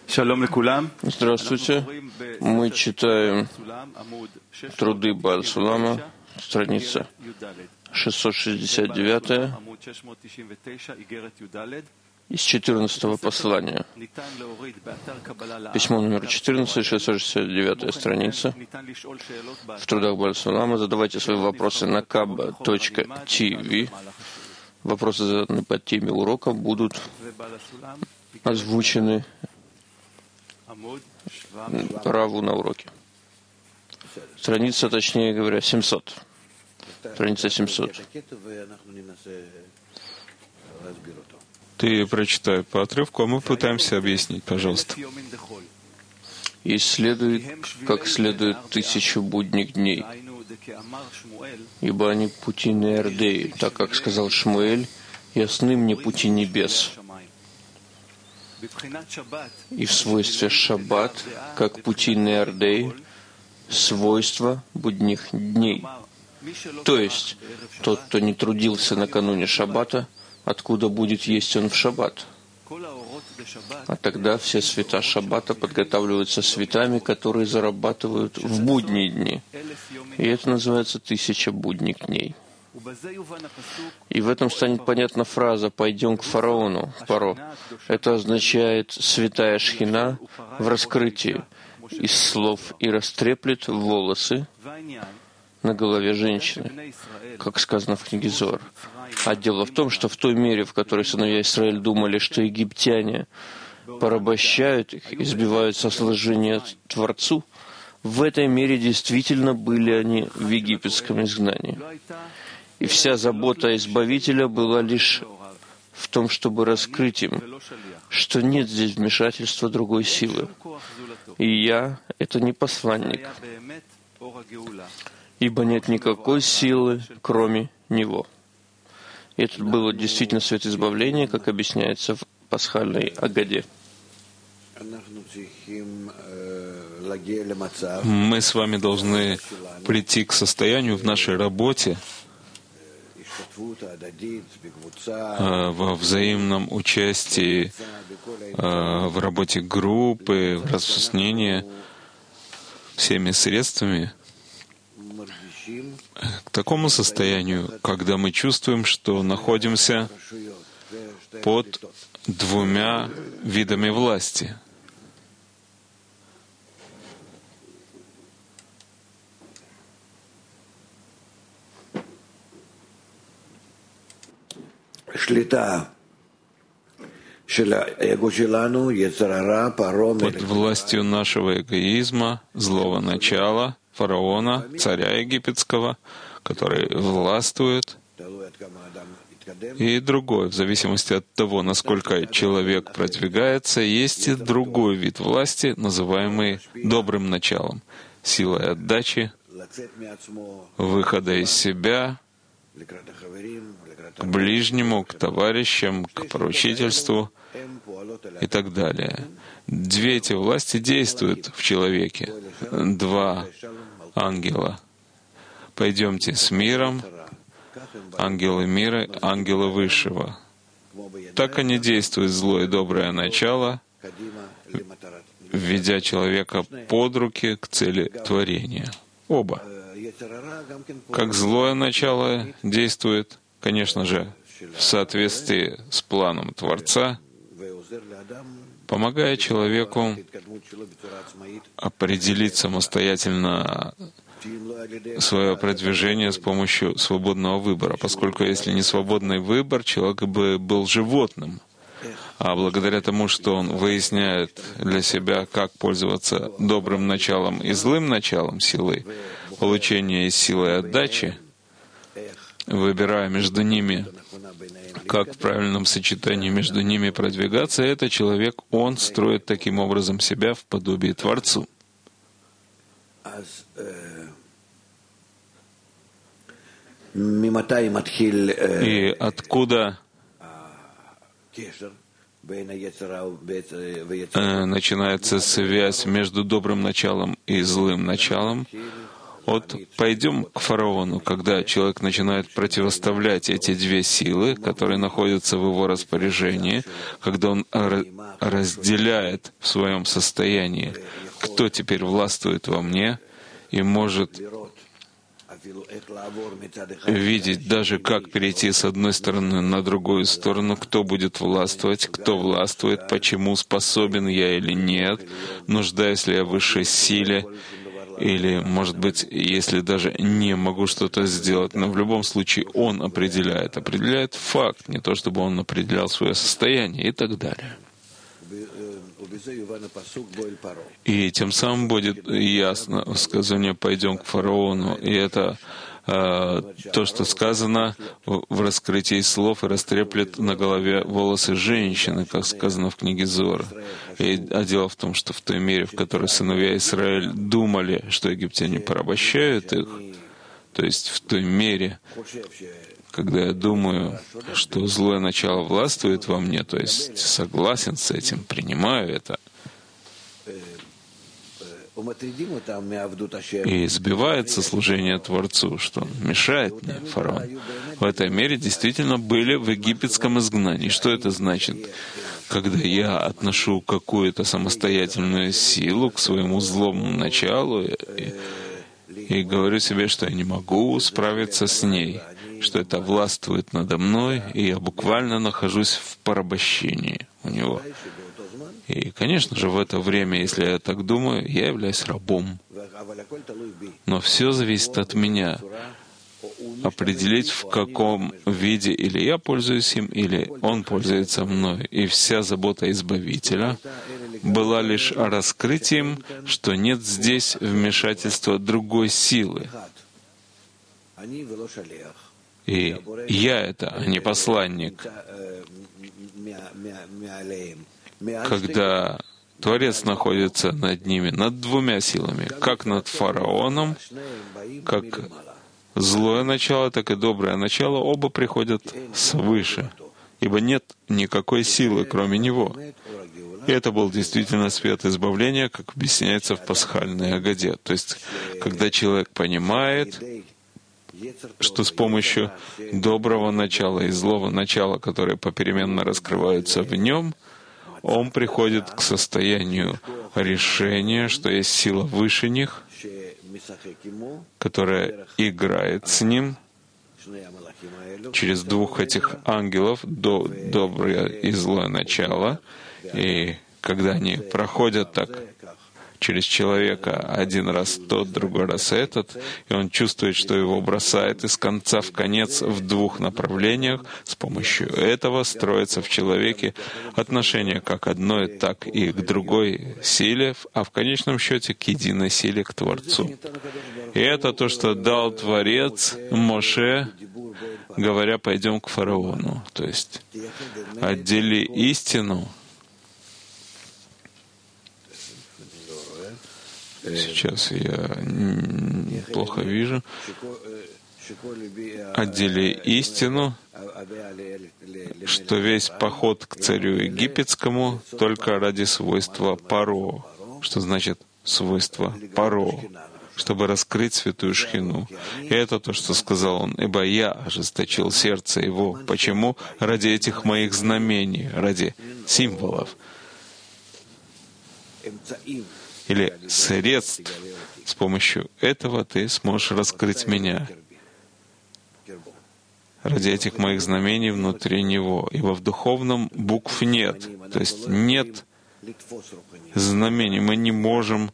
Здравствуйте. Мы читаем труды Бааль Сулама, страница 669 из 14-го послания. Письмо номер 14, 669 страница. В трудах Бааль Сулама задавайте свои вопросы на kab.tv. Вопросы, заданные по теме урока, будут озвучены праву на уроке. Страница, точнее говоря, 700. Страница 700. Ты прочитай по отрывку, а мы пытаемся объяснить, пожалуйста. Исследуй, как следует 1000 будних дней, ибо они пути Неордеи, так как сказал Шмуэль, ясны мне пути небес. И в свойстве шаббат, как пути Неордеи, свойства будних дней. То есть, тот, кто не трудился накануне шаббата, откуда будет есть он в шаббат? А тогда все света шаббата подготавливаются светами, которые зарабатывают в будние дни. И это называется 1000 будних дней. И в этом станет понятна фраза «пойдем к фараону». Паро. Это означает «святая шхина в раскрытии» из слов «и растреплет волосы на голове женщины», как сказано в книге Зоар. А дело в том, что в той мере, в которой сыновья Израиля думали, что египтяне порабощают их, избивают со служения Творцу, в этой мере действительно были они в египетском изгнании. И вся забота Избавителя была лишь в том, чтобы раскрыть им, что нет здесь вмешательства другой силы. И я — это не посланник, ибо нет никакой силы, кроме Него. И это было действительно свет избавления, как объясняется в пасхальной Агаде. Мы с вами должны прийти к состоянию в нашей работе, во взаимном участии в работе группы, в разъяснении всеми средствами, к такому состоянию, когда мы чувствуем, что находимся под двумя видами власти. Под властью нашего эгоизма, злого начала, фараона, царя египетского, который властвует, и другой, в зависимости от того, насколько человек продвигается, есть и другой вид власти, называемый добрым началом, силой отдачи, выхода из себя, к ближнему, к товарищам, к поручительству и так далее. Две эти власти действуют в человеке. Два ангела. Пойдемте с миром, ангелы мира, ангелы высшего. Так они действуют, злое и доброе начало, ведя человека под руки к цели творения. Оба. Как злое начало действует, конечно же, в соответствии с планом Творца, помогая человеку определить самостоятельно свое продвижение с помощью свободного выбора, поскольку если не свободный выбор, человек бы был животным. А благодаря тому, что он выясняет для себя, как пользоваться добрым началом и злым началом силы, получения и силы отдачи, выбирая между ними, как в правильном сочетании между ними продвигаться, этот человек, он строит таким образом себя в подобии Творцу. И откуда начинается связь между добрым началом и злым началом? Вот пойдем к фараону, когда человек начинает противоставлять эти две силы, которые находятся в его распоряжении, когда он разделяет в своем состоянии, кто теперь властвует во мне, и может видеть даже, как перейти с одной стороны на другую сторону, кто будет властвовать, кто властвует, почему, способен я или нет, нуждаюсь ли я в высшей силе, или, может быть, если даже не могу что-то сделать, но в любом случае он определяет факт, не то чтобы он определял свое состояние и так далее. И тем самым будет ясно сказание «пойдем к фараону». И это то, что сказано в раскрытии слов, и растреплет на голове волосы женщины, как сказано в книге Зоар. А дело в том, что в той мере, в которой сыновья Израиля думали, что египтяне порабощают их, то есть в той мере, когда я думаю, что злое начало властвует во мне, то есть согласен с этим, принимаю это, и сбивается служение Творцу, что мешает мне, фараон. В этой мере действительно были в египетском изгнании. Что это значит? Когда я отношу какую-то самостоятельную силу к своему злому началу и говорю себе, что я не могу справиться с ней, что это властвует надо мной, и я буквально нахожусь в порабощении у него. И, конечно же, в это время, если я так думаю, я являюсь рабом. Но все зависит от меня. Определить, в каком виде или я пользуюсь им, или он пользуется мной. И вся забота Избавителя была лишь раскрытием, что нет здесь вмешательства другой силы. И я это, а не посланник. Когда Творец находится над ними, над двумя силами, как над фараоном, как злое начало, так и доброе начало, оба приходят свыше, ибо нет никакой силы, кроме него. И это был действительно свет избавления, как объясняется в пасхальной Агаде. То есть, когда человек понимает, что с помощью доброго начала и злого начала, которые попеременно раскрываются в нем, он приходит к состоянию решения, что есть сила выше них, которая играет с ним через двух этих ангелов, доброе и злое начало. И когда они проходят так через человека, один раз тот, другой раз этот, и он чувствует, что его бросает из конца в конец в двух направлениях, с помощью этого строится в человеке отношение как одной, так и к другой силе, а в конечном счете к единой силе, к Творцу. И это то, что дал Творец Моше, говоря, пойдем к фараону. То есть отдели истину. Сейчас я плохо вижу. Отдели истину, что весь поход к царю египетскому только ради свойства Паро. Что значит свойство Паро? Чтобы раскрыть святую Шхину. И это то, что сказал он. «Ибо я ожесточил сердце его». Почему? Ради этих моих знамений, ради символов. Или средств. С помощью этого ты сможешь раскрыть меня. Ради этих моих знамений внутри него. Ибо в духовном букв нет. То есть нет знамений. Мы не можем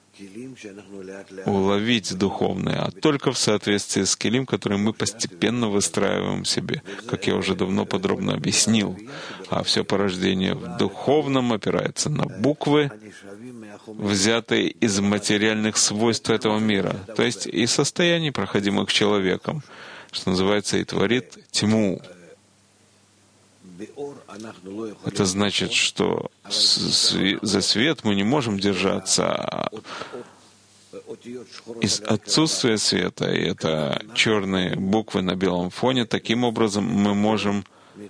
уловить духовное, а только в соответствии с келим, который мы постепенно выстраиваем себе, как я уже давно подробно объяснил. А все порождение в духовном опирается на буквы, взятые из материальных свойств этого мира, то есть из состояний, проходимых человеком, что называется, и творит тьму. Это значит, что за свет мы не можем держаться, а из отсутствия света, и это черные буквы на белом фоне, таким образом мы можем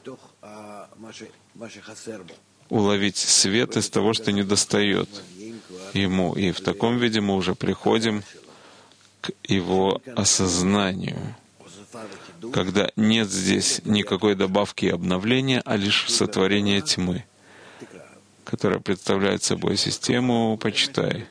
уловить свет из того, что недостает ему. И в таком виде мы уже приходим к его осознанию, когда нет здесь никакой добавки и обновления, а лишь сотворение тьмы, которая представляет собой систему «почитай».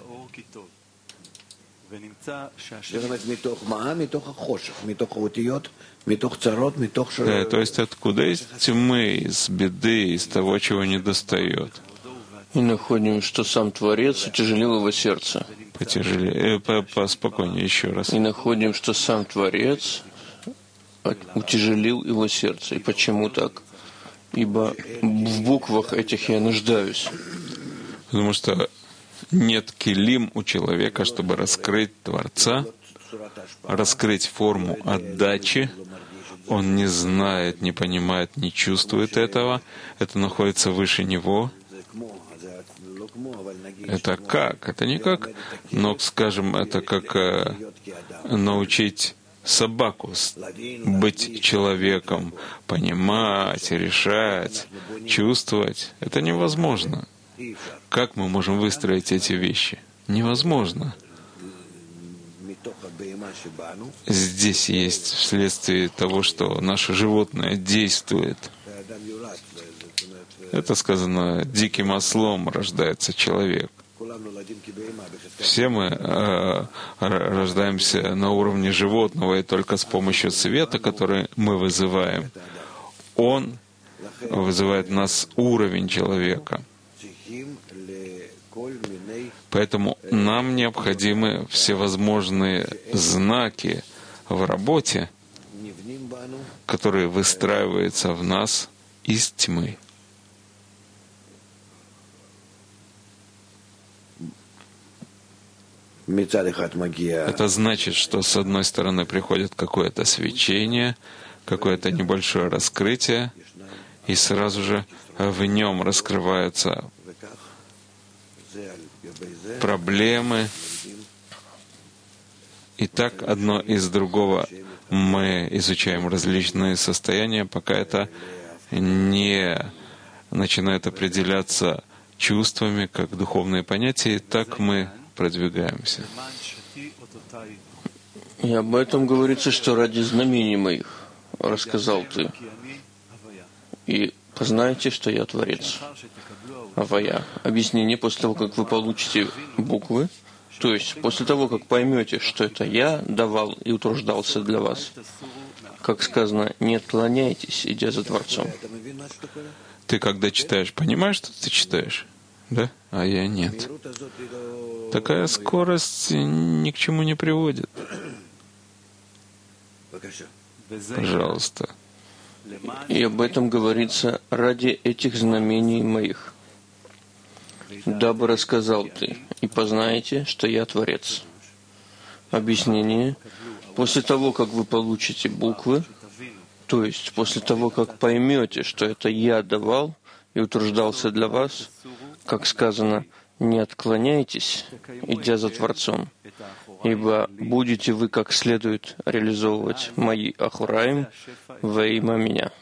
То есть откуда? Из тьмы, из беды, из того, чего не достает. И находим, что сам Творец утяжелил его сердце. Поспокойнее еще раз. И находим, что сам Творец утяжелил его сердце. И почему так? Ибо в буквах этих я нуждаюсь. Потому что нет килим у человека, чтобы раскрыть Творца, раскрыть форму отдачи. Он не знает, не понимает, не чувствует этого. Это находится выше него. Это как? Это не как, но, скажем, это как научить собаку быть человеком, понимать, решать, чувствовать. Это невозможно. Как мы можем выстроить эти вещи? Невозможно. Здесь есть вследствие того, что наше животное действует. Это сказано, диким ослом рождается человек. Все мы рождаемся на уровне животного, и только с помощью света, который мы вызываем, он вызывает в нас уровень человека. Поэтому нам необходимы всевозможные знаки в работе, которые выстраиваются в нас из тьмы. Это значит, что с одной стороны приходит какое-то свечение, какое-то небольшое раскрытие, и сразу же в нем раскрываются проблемы. И так одно из другого мы изучаем различные состояния, пока это не начинает определяться чувствами, как духовные понятия, и так мы продвигаемся. И об этом говорится, что ради знамений моих рассказал ты. И познаете, что я Творец. Авая. Объяснение после того, как вы получите буквы, то есть после того, как поймете, что это я давал и утруждался для вас. Как сказано, не отклоняйтесь, идя за Творцом. Ты, когда читаешь, понимаешь, что ты читаешь? Да? А я нет. Такая скорость ни к чему не приводит. Пожалуйста. И об этом говорится ради этих знамений моих. Дабы рассказал ты, и познаете, что я Творец. Объяснение. После того, как вы получите буквы, то есть после того, как поймете, что это я давал и утруждался для вас, как сказано, не отклоняйтесь, идя за Творцом, ибо будете вы как следует реализовывать мои ахураим во имя меня.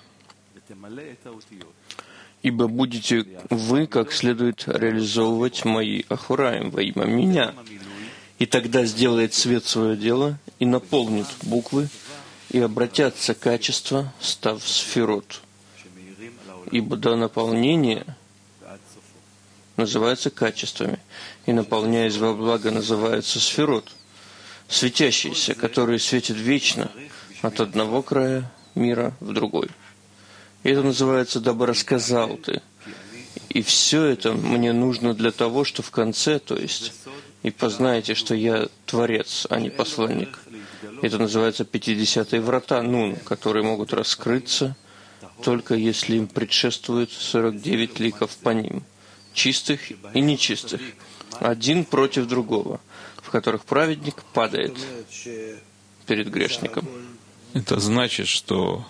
Ибо будете вы как следует реализовывать мои ахураим во имя меня. И тогда сделает свет свое дело и наполнит буквы, и обратятся качества, став сферот. Ибо до наполнения называется качествами, и наполняясь во благо называется сферот, светящиеся, которые светят вечно от одного края мира в другой. И это называется «дабы рассказал ты». И все это мне нужно для того, что в конце, то есть, и познаете, что я Творец, а не посланник. Это называется 50-е врата Нун, которые могут раскрыться только если им предшествует 49 ликов по ним, чистых и нечистых, один против другого, в которых праведник падает перед грешником. Это значит, что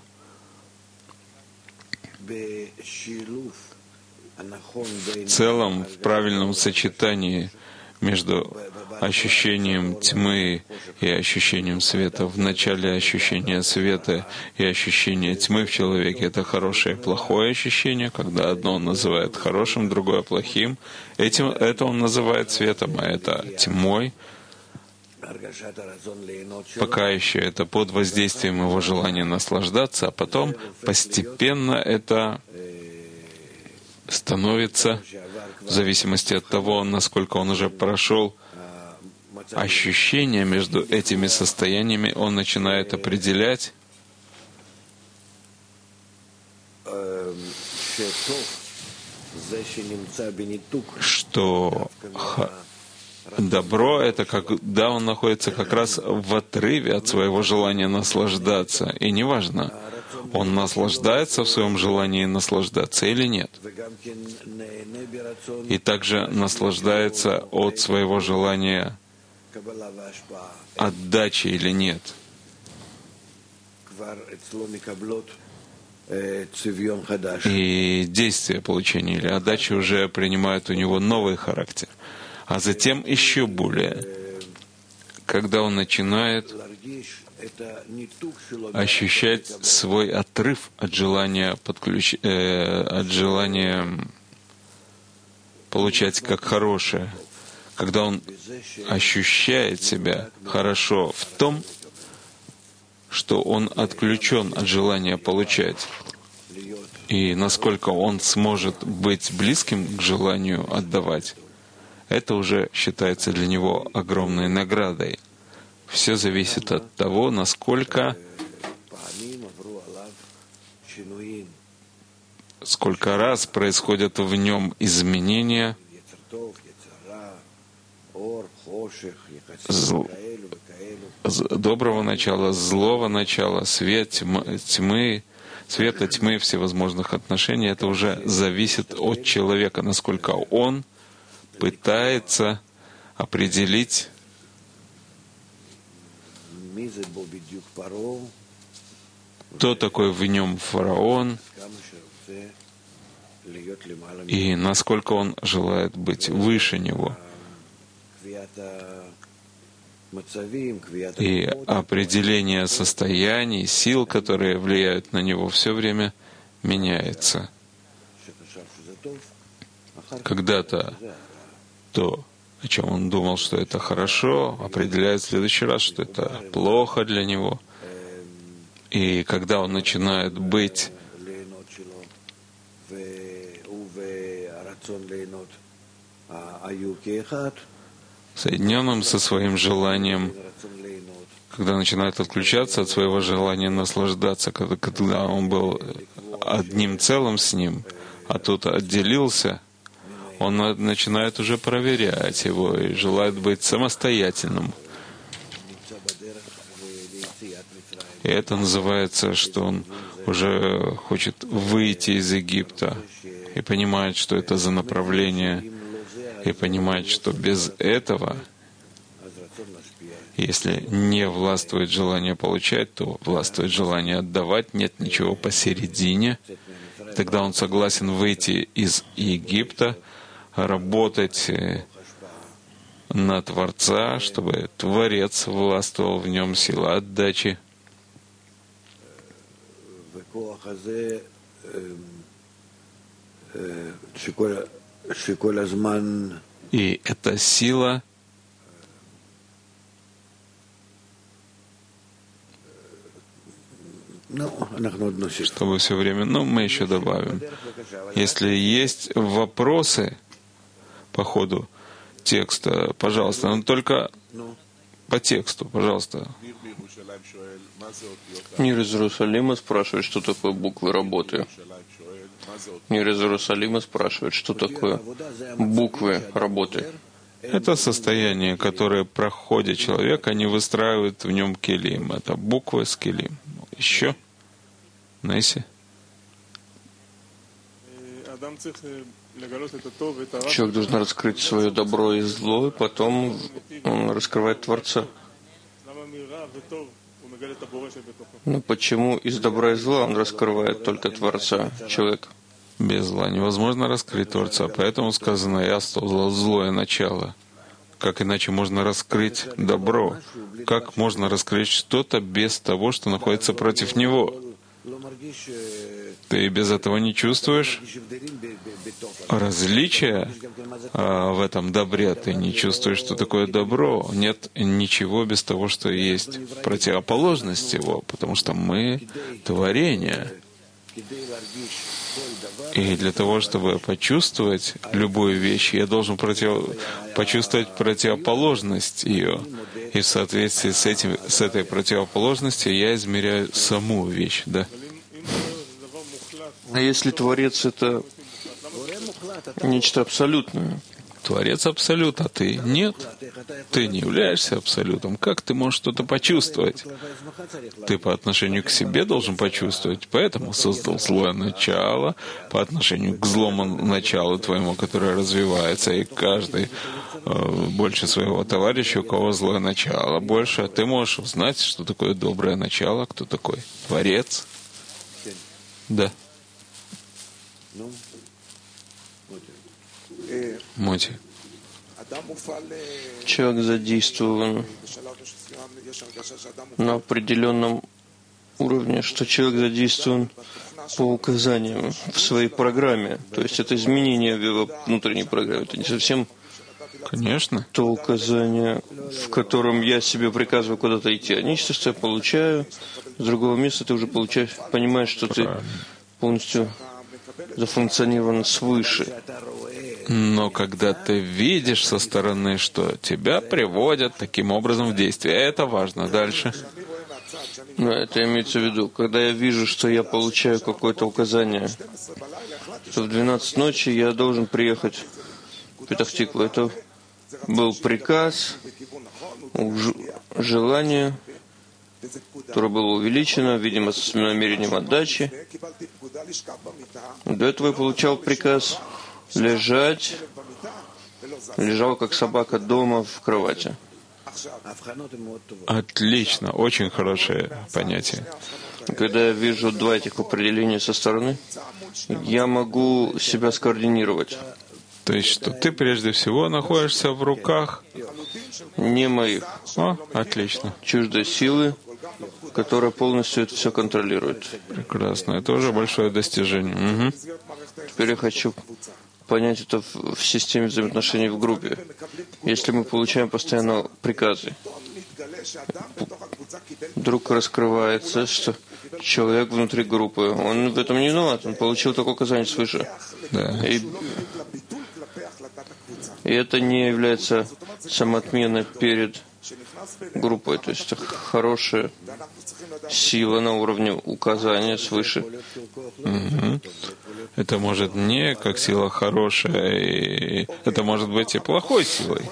в целом, в правильном сочетании между ощущением тьмы и ощущением света, в начале ощущения света и ощущения тьмы в человеке — это хорошее и плохое ощущение, когда одно он называет хорошим, другое плохим. Это он называет светом, а это тьмой. Пока еще это под воздействием его желания наслаждаться, а потом постепенно это становится, в зависимости от того, насколько он уже прошел ощущения между этими состояниями, он начинает определять, что добро — это когда он находится как раз в отрыве от своего желания наслаждаться. И неважно, он наслаждается в своем желании наслаждаться или нет. И также наслаждается от своего желания отдачи или нет. И действия получения или отдачи уже принимают у него новый характер. А затем еще более, когда он начинает ощущать свой отрыв от желания от желания получать как хорошее, когда он ощущает себя хорошо в том, что он отключен от желания получать, и насколько он сможет быть близким к желанию отдавать, это уже считается для него огромной наградой. Все зависит от того, насколько сколько раз происходят в нем изменения доброго начала, злого начала, света, тьмы, всевозможных отношений. Это уже зависит от человека, насколько он пытается определить, кто такой в нем фараон и насколько он желает быть выше него. И определение состояний, сил, которые влияют на него, все время меняется. Когда-то то, о чем он думал, что это хорошо, определяет в следующий раз, что это плохо для него. И когда он начинает быть соединенным со своим желанием, когда начинает отключаться от своего желания наслаждаться, когда он был одним целым с ним, а тут отделился, он начинает уже проверять его и желает быть самостоятельным. И это называется, что он уже хочет выйти из Египта и понимает, что это за направление, и понимает, что без этого, если не властвует желание получать, то властвует желание отдавать, нет ничего посередине. Тогда он согласен выйти из Египта, работать на Творца, чтобы Творец властвовал в нем, сила отдачи. И эта сила чтобы все время, мы еще добавим. Если есть вопросы по ходу текста, пожалуйста, но только по тексту, пожалуйста. Мир из Иерусалима спрашивает, что такое буквы работы. Мир из Иерусалима спрашивает, что такое буквы работы. Это состояние, которое проходит человек, они выстраивают в нем келим. Это буквы с келим. Еще? Несси? Человек должен раскрыть свое добро и зло, и потом он раскрывает Творца. Но почему из добра и зла он раскрывает только Творца, человек? Без зла невозможно раскрыть Творца, поэтому сказано «Я создал злое начало». Как иначе можно раскрыть добро? Как можно раскрыть что-то без того, что находится против него? Ты без этого не чувствуешь различия в этом добре. Ты не чувствуешь, что такое добро. Нет ничего без того, что есть противоположность его, потому что мы творение. И для того, чтобы почувствовать любую вещь, я должен почувствовать противоположность ее. И в соответствии с этой противоположностью я измеряю саму вещь. Да? А если Творец — это нечто абсолютное? Творец абсолют, а ты нет. Ты не являешься абсолютом. Как ты можешь что-то почувствовать? Ты по отношению к себе должен почувствовать. Поэтому создал злое начало по отношению к злому началу твоему, которое развивается. И каждый больше своего товарища, у кого злое начало больше. Ты можешь узнать, что такое доброе начало, кто такой Творец. Да. Моти. Человек задействован на определенном уровне, что человек задействован по указаниям в своей программе. То есть это изменение в его внутренней программе. Это не совсем Конечно. то указание, в котором я себе приказываю куда-то идти. А нечто, что я получаю с другого места, ты уже получаешь, понимаешь, что ты полностью зафункционирован свыше. Но когда ты видишь со стороны, что тебя приводят таким образом в действие, это важно. Дальше. Но это имеется в виду, когда я вижу, что я получаю какое-то указание, что в 12 ночи я должен приехать в Петах-Тикву. Это был приказ, желание, которое было увеличено, видимо, с намерением отдачи. До этого я получал приказ лежать, лежал как собака дома в кровати. Отлично, очень хорошее понятие. Когда я вижу два этих определения со стороны, я могу себя скоординировать. То есть, что ты прежде всего находишься в руках не моих. Отлично. Чуждой силы, которая полностью это все контролирует. Прекрасно. Это уже большое достижение. Угу. Теперь я хочу понять это в системе взаимоотношений в группе. Если мы получаем постоянно приказы, вдруг раскрывается, что человек внутри группы, он в этом не виноват, он получил такое указание свыше. Да. И это не является самоотменой перед группой, то есть это хорошая сила на уровне указания свыше. Угу. Это может не как сила хорошая, и это может быть и плохой силой.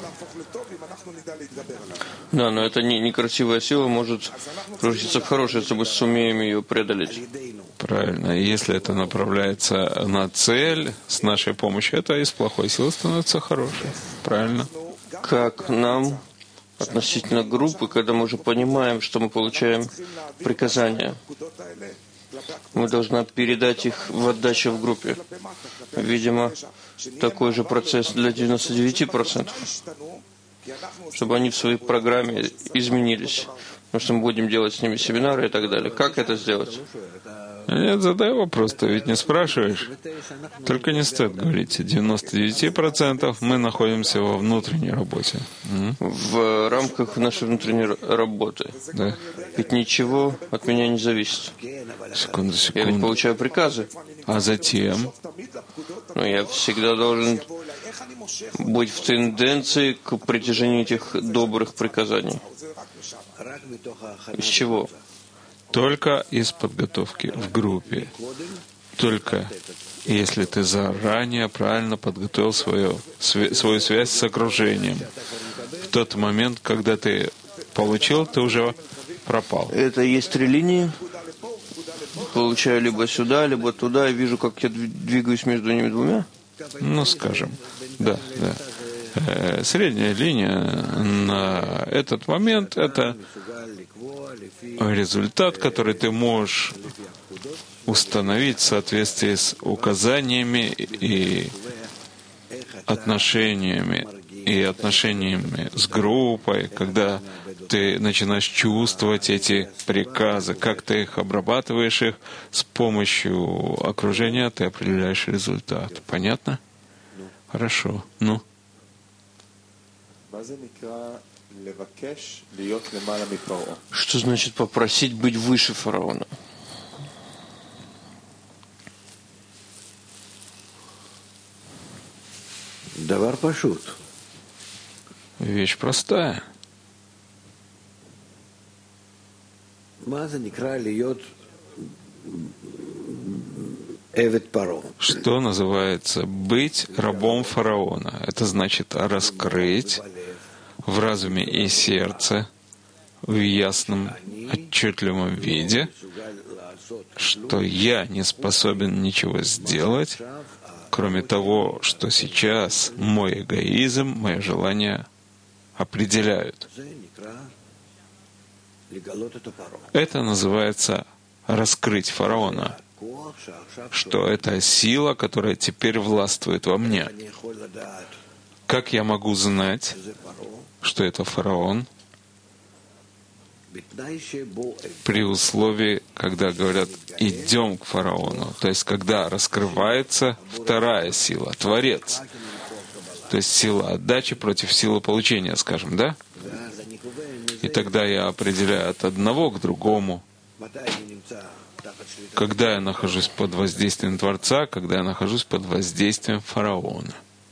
Да, но это некрасивая сила может превратиться в хорошую, если мы сумеем ее преодолеть. Правильно. И если это направляется на цель с нашей помощью, это из плохой силы становится хорошей. Правильно. Как нам относительно группы, когда мы уже понимаем, что мы получаем приказания, мы должны передать их в отдачу в группе. Видимо, такой же процесс для 99%, чтобы они в своей программе изменились. Потому что мы будем делать с ними семинары и так далее. Как это сделать? Нет, задай вопрос, ты ведь не спрашиваешь. Только не стоит говорить. 99% мы находимся во внутренней работе. В рамках нашей внутренней работы. Да. Ведь ничего от меня не зависит. Секунду. Я ведь получаю приказы. А затем? Но я всегда должен быть в тенденции к притяжению этих добрых приказаний. Из чего? Только из подготовки в группе. Только если ты заранее правильно подготовил свою связь с окружением. В тот момент, когда ты получил, ты уже пропал. Это есть три линии. Получаю либо сюда, либо туда, и вижу, как я двигаюсь между ними двумя. Ну, скажем, да. Средняя линия на этот момент — это результат, который ты можешь установить в соответствии с указаниями и отношениями и отношениями с группой, когда ты начинаешь чувствовать эти приказы, как ты их обрабатываешь их, с помощью окружения ты определяешь результат. Понятно? Хорошо. Ну? Что значит попросить быть выше фараона? Вещь простая. Что называется быть рабом фараона? Это значит раскрыть в разуме и сердце, в ясном, отчетливом виде, что я не способен ничего сделать, кроме того, что сейчас мой эгоизм, мое желание определяют. Это называется раскрыть фараона, что это сила, которая теперь властвует во мне. Как я могу знать, что это фараон, при условии, когда говорят «идем к фараону», то есть когда раскрывается вторая сила, Творец, то есть сила отдачи против силы получения, скажем, да? И тогда я определяю от одного к другому, когда я нахожусь под воздействием Творца, когда я нахожусь под воздействием фараона.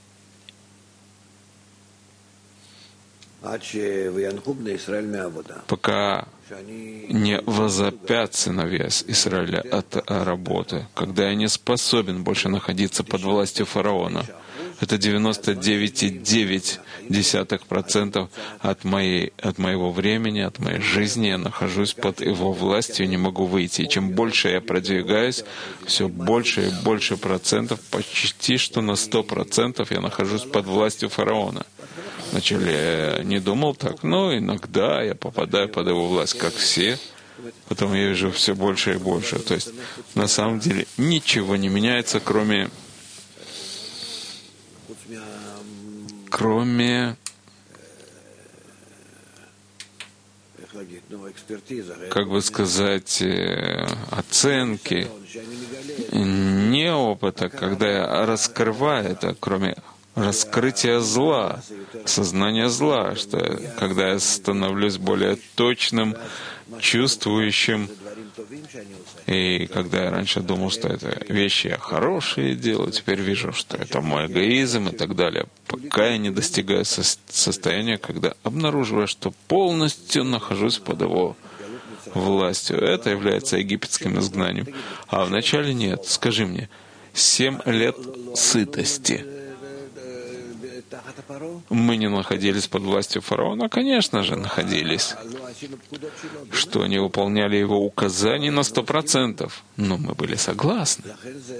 Пока не возопят сыновья Израиля от работы, когда я не способен больше находиться под властью фараона. Это 99,9% от моего времени, от моей жизни. Я нахожусь под его властью, не могу выйти. И чем больше я продвигаюсь, все больше и больше процентов, почти что на 100% я нахожусь под властью фараона. Вначале я не думал так, но иногда я попадаю под его власть, как все. Потом я вижу все больше и больше. То есть на самом деле ничего не меняется, кроме как бы сказать, оценки, не опыта, когда я раскрываю это, кроме раскрытия зла, сознания зла, что когда я становлюсь более точным, чувствующим, и когда я раньше думал, что это вещи я хорошие делаю, теперь вижу, что это мой эгоизм и так далее, пока я не достигаю состояния, когда обнаруживаю, что полностью нахожусь под его властью. Это является египетским изгнанием. А вначале нет. Скажи мне, 7 лет сытости. Мы не находились под властью фараона? Конечно же, находились. Что не выполняли его указаний на 100%. Но мы были согласны.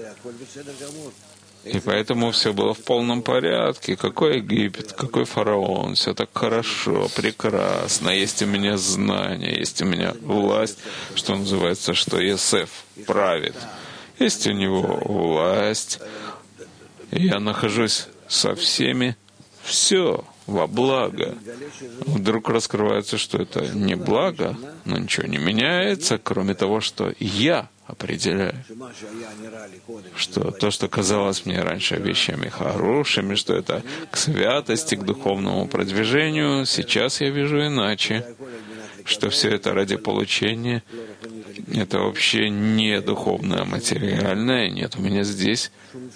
И поэтому все было в полном порядке. Какой Египет, какой фараон, все так хорошо, прекрасно. Есть у меня знания, есть у меня власть, что называется, что Йосеф правит. Есть у него власть. И я нахожусь со всеми. Все во благо. Вдруг раскрывается, что это не благо, но ничего не меняется, кроме того, что я определяю, что то, что казалось мне раньше вещами хорошими, что это к святости, к духовному продвижению, сейчас я вижу иначе, что все это ради получения, это вообще не духовное, а материальное, нет у меня здесь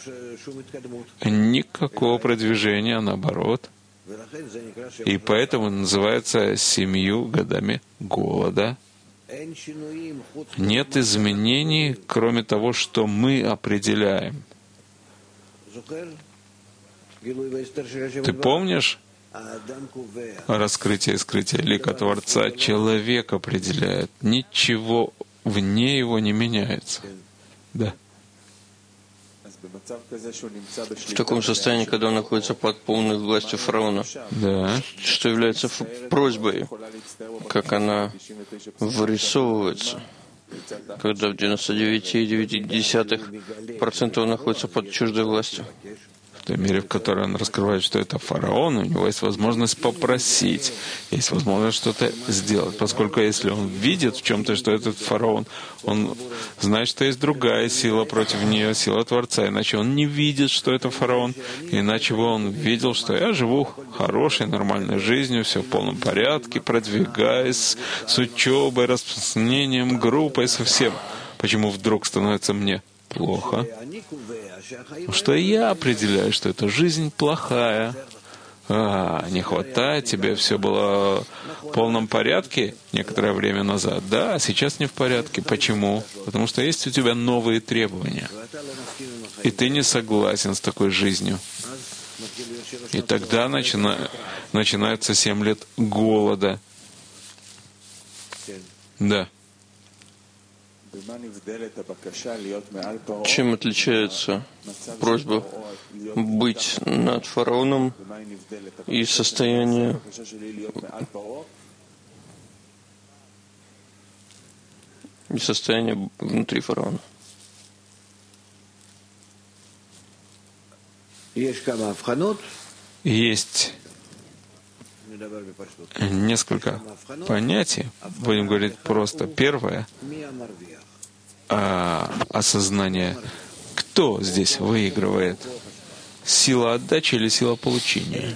никакого продвижения, а наоборот. И поэтому называется 7 годами голода. Нет изменений, кроме того, что мы определяем. Ты помнишь раскрытие и скрытие лика Творца? Человек определяет. Ничего вне его не меняется. Да. В таком состоянии, когда он находится под полной властью фараона, Да. что является просьбой, как она вырисовывается, когда в 99,9% он находится под чуждой властью. В той мере, в которой он раскрывает, что это фараон, у него есть возможность попросить, есть возможность что-то сделать. Поскольку если он видит в чем-то, что этот фараон, он знает, что есть другая сила против нее, сила Творца, иначе он не видит, что это фараон, иначе бы он видел, что я живу хорошей, нормальной жизнью, все в полном порядке, продвигаясь с учебой, распространением, группой, со всем. Почему вдруг становится мне плохо? Потому что я определяю, что эта жизнь плохая. Не хватает, тебе все было в полном порядке некоторое время назад. Да, сейчас не в порядке. Почему? Потому что есть у тебя новые требования. И ты не согласен с такой жизнью. И тогда начинается 7 лет голода. Да. Чем отличается просьба быть над фараоном и состояние внутри фараона? Есть несколько понятий, будем говорить просто. Первое — осознание, кто здесь выигрывает, сила отдачи или сила получения.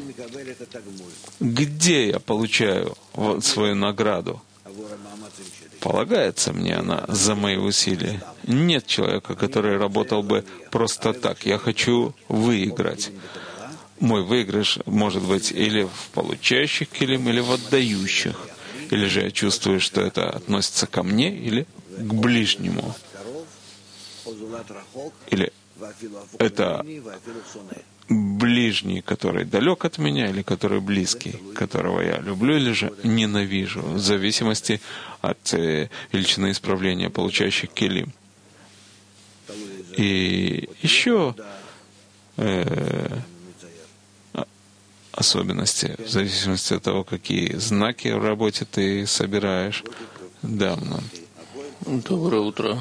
Где я получаю свою награду? Полагается мне она за мои усилия. Нет человека, который работал бы просто так. Я хочу выиграть. Мой выигрыш может быть или в получающих килим, или в отдающих. Или же я чувствую, что это относится ко мне или к ближнему. Или это ближний, который далек от меня, или который близкий, которого я люблю или же ненавижу, в зависимости от величины исправления получающих килим. И еще особенности, в зависимости от того, какие знаки в работе ты собираешь. Да, Доброе утро.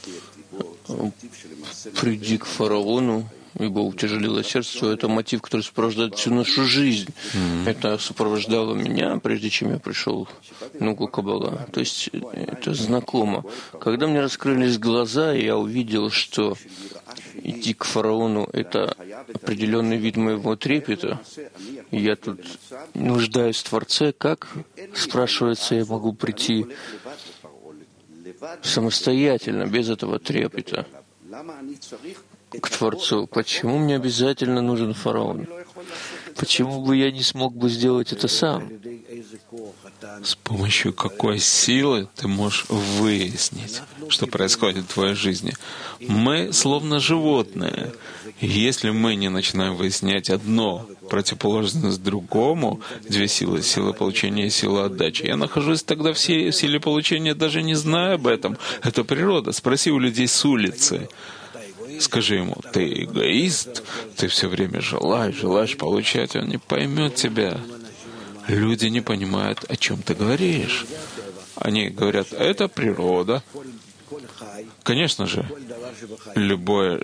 Приди к фараону, ибо утяжелило сердце. Это мотив, который сопровождает всю нашу жизнь. Это сопровождало меня, прежде чем я пришел в науку Каббала. То есть это знакомо. Когда мне раскрылись глаза, я увидел, что идти к фараону — это определенный вид моего трепета. И я тут нуждаюсь в Творце. Как, спрашивается, я могу прийти самостоятельно, без этого трепета, к Творцу? Почему мне обязательно нужен фараон? Почему бы я не смог бы сделать это сам? С помощью какой силы ты можешь выяснить, что происходит в твоей жизни? Мы словно животные. Если мы не начинаем выяснять одно противоположность другому, две силы, сила получения и сила отдачи, я нахожусь тогда в силе получения, даже не зная об этом. Это природа. Спроси у людей с улицы. Скажи ему: ты эгоист, ты все время желаешь получать, он не поймет тебя. Люди не понимают, о чем ты говоришь. Они говорят: это природа. Конечно же, любое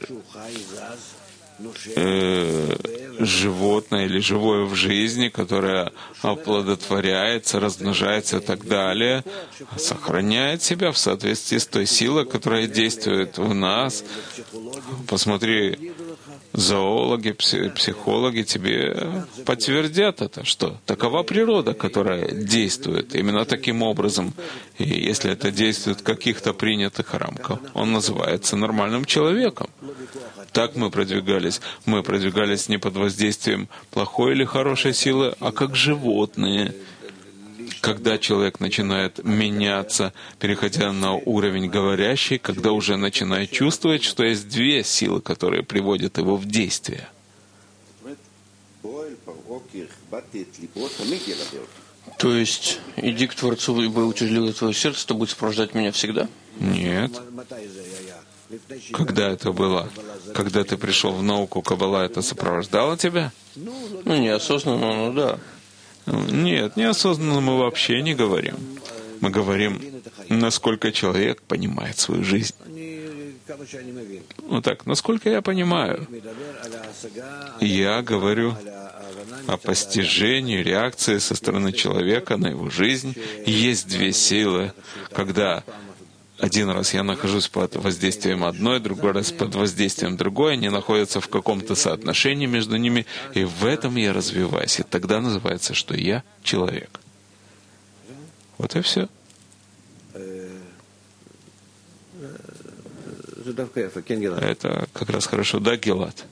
животное или живое в жизни, которое оплодотворяется, размножается и так далее, сохраняет себя в соответствии с той силой, которая действует в нас. Посмотри, зоологи, психологи тебе подтвердят это, что такова природа, которая действует именно таким образом. И если это действует в каких-то принятых рамках, он называется нормальным человеком. Так мы продвигались. Мы продвигались не под воздействием плохой или хорошей силы, а как животные. Когда человек начинает меняться, переходя на уровень говорящий, когда уже начинает чувствовать, что есть две силы, которые приводят его в действие. То есть, иди к Творцу, ибо утяжелило твое сердце, это будет сопровождать меня всегда? Нет. Когда это было? Когда ты пришел в науку Каббала, это сопровождало тебя? Неосознанно, но да. Нет, неосознанно мы вообще не говорим. Мы говорим, насколько человек понимает свою жизнь. Вот так, насколько я понимаю, я говорю о постижении реакции со стороны человека на его жизнь. Есть две силы, когда один раз я нахожусь под воздействием одной, другой раз под воздействием другой, они находятся в каком-то соотношении между ними, и в этом я развиваюсь. И тогда называется, что я человек. Вот и все. Это как раз хорошо, да, Гилад?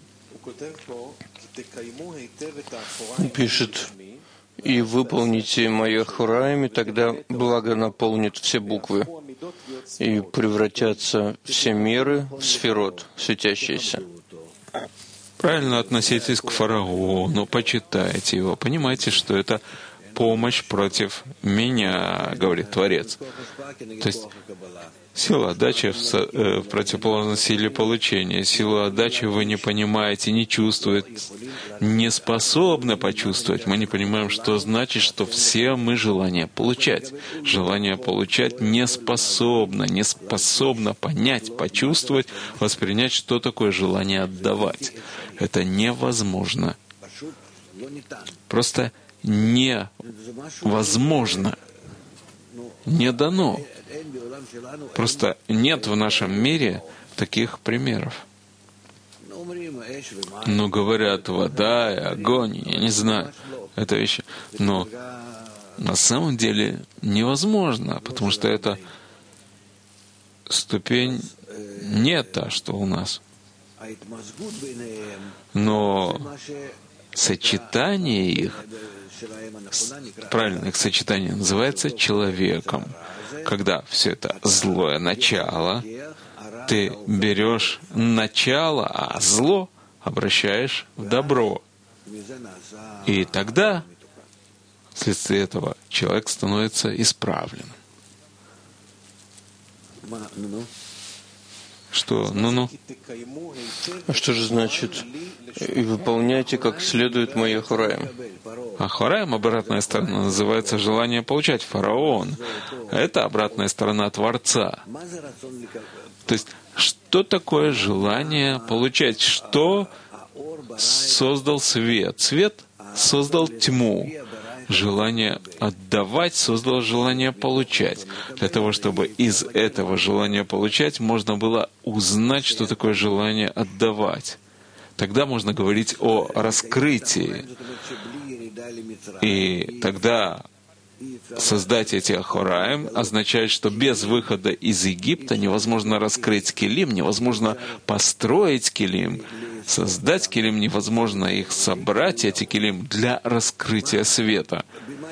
Пишет: «И выполните мои ахураим, и тогда благо наполнит все буквы, и превратятся все меры в сферот, светящиеся». Правильно относитесь к фараону, почитайте его, понимаете, что это помощь против меня, говорит Творец. То есть сила отдачи в противоположность силе получения. Силу отдачи вы не понимаете, не чувствуете, не способны почувствовать. Мы не понимаем, что значит, что все мы желание получать. Желание получать не способно понять, почувствовать, воспринять, что такое желание отдавать. Это невозможно. Просто невозможно. Не дано. Просто нет в нашем мире таких примеров. Ну, говорят, вода и огонь, я не знаю, это вещи. Но на самом деле невозможно, потому что эта ступень не та, что у нас. Но сочетание их, правильно, их сочетание называется человеком. Когда все это злое начало, ты берешь начало, а зло обращаешь в добро. И тогда, вследствие этого, человек становится исправленным. Что? Ну-ну. А что же значит «и выполняйте как следует мои ахураим»? Ахураим, обратная сторона, называется желание получать. Фараон — это обратная сторона Творца. То есть, что такое желание получать? Что создал свет? Свет создал тьму. Желание отдавать создало желание получать. Для того, чтобы из этого желания получать можно было узнать, что такое желание отдавать. Тогда можно говорить о раскрытии. И тогда создать эти ахураим означает, что без выхода из Египта невозможно раскрыть килим, невозможно построить килим. Создать килим невозможно, их собрать, эти килим, для раскрытия света.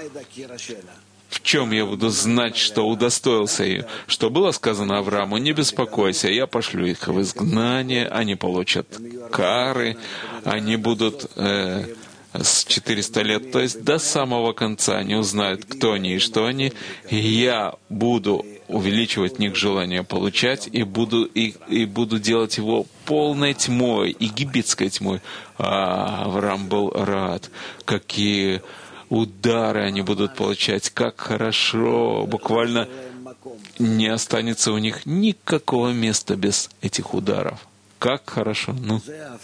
В чем я буду знать, что удостоился ее? Что было сказано Аврааму: не беспокойся, я пошлю их в изгнание, они получат кары, они будут с 400 лет, то есть до самого конца они узнают, кто они и что они, и я буду увеличивать в них желание получать, и буду делать его полной тьмой, египетской тьмой. Авраам был рад, какие удары они будут получать, как хорошо, буквально не останется у них никакого места без этих ударов. Как хорошо, ну.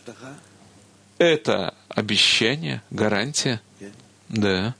Это обещание, гарантия? Да.